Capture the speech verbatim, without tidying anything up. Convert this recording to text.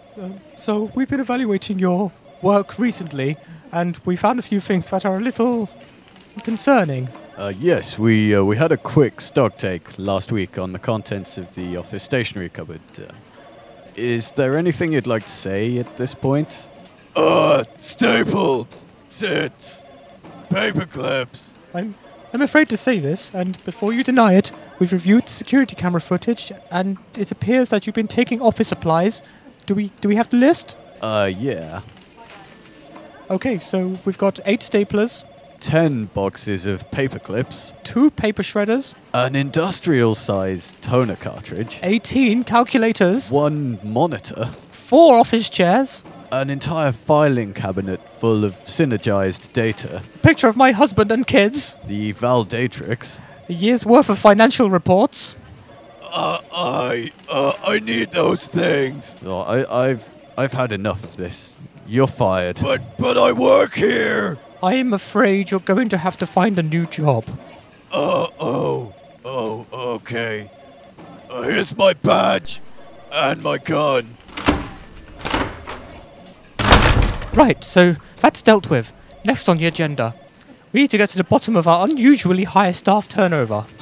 Uh, so we've been evaluating your work recently, and we found a few things that are a little concerning. Uh, yes, we uh, we had a quick stock take last week on the contents of the office stationery cupboard. Uh, is there anything you'd like to say at this point? Uh, staple, tits, paper clips. I'm, I'm afraid to say this, and before you deny it, we've reviewed the security camera footage, and it appears that you've been taking office supplies. Do we do we have the list? Uh, yeah. Okay, so we've got eight staplers, Ten boxes of paper clips, two paper shredders, an industrial-sized toner cartridge, eighteen calculators, one monitor, four office chairs, an entire filing cabinet full of synergized data, a picture of my husband and kids, the Valdatrix, a year's worth of financial reports. Uh, I, uh, I need those things. Oh, I, I've I've had enough of this. You're fired. But, but I work here. I am afraid you're going to have to find a new job. Uh, oh, oh, okay. Uh, here's my badge and my gun. Right, so that's dealt with. Next on the agenda, we need to get to the bottom of our unusually high staff turnover.